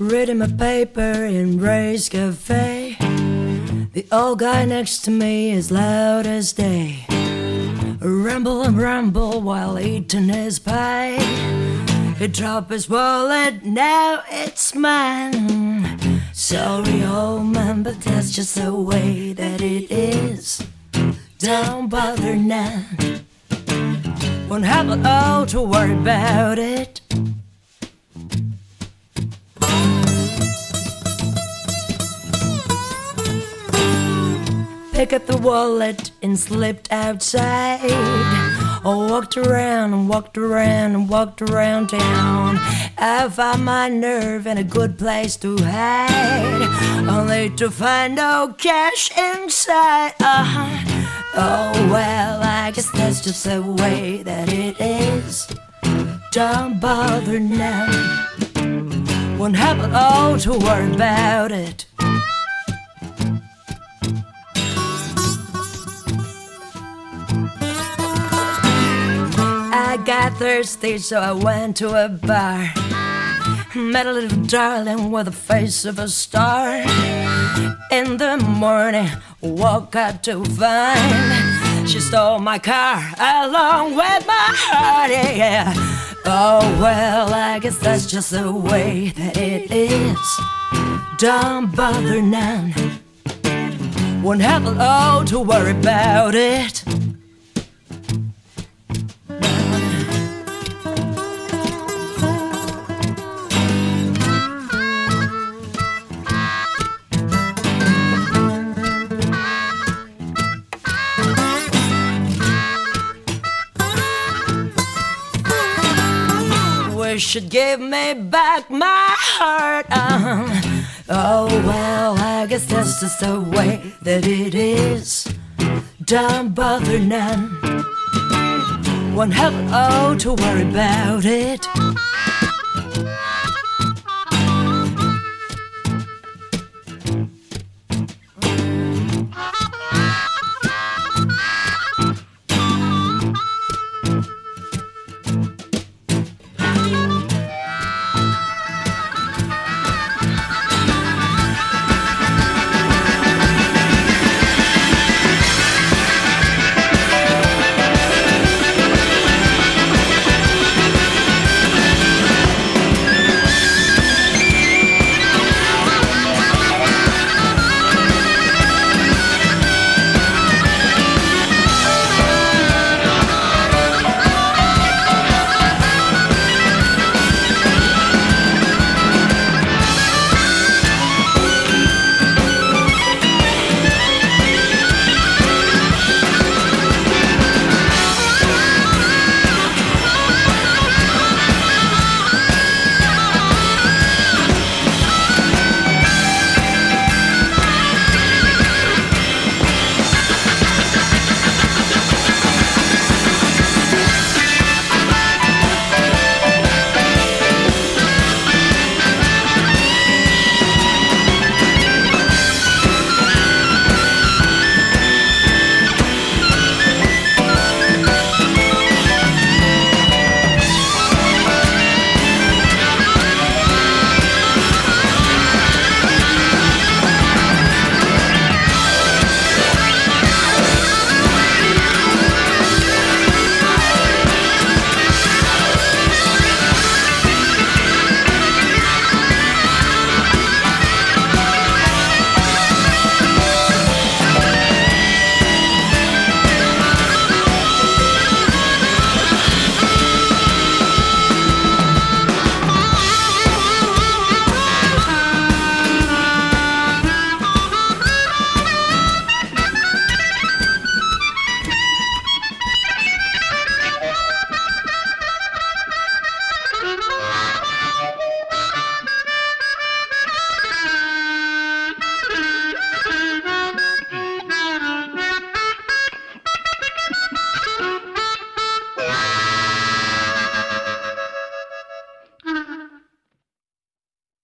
reading my paper in Ray's Cafe. The old guy next to me is loud as day. Rumble and rumble while eating his pie. He dropped his wallet, now it's mine. Sorry, old man, but that's just the way that it is. Don't bother now. Won't have it all to worry about it. Pick up the wallet and slipped outside. I walked around and walked around and walked around town. I found my nerve and a good place to hide, only to find no cash inside. Oh well, I guess that's just the way that it is. Don't bother now. Won't have it all to worry about it. I got thirsty, so I went to a bar. Met a little darling with the face of a star. In the morning, woke up to find she stole my car along with my heart, yeah. Oh well, I guess that's just the way that it is. Don't bother now. Won't have it all to worry about it. Should give me back my heart. Oh well, I guess that's just the way that it is. Don't bother none. Won't have it all to worry about it.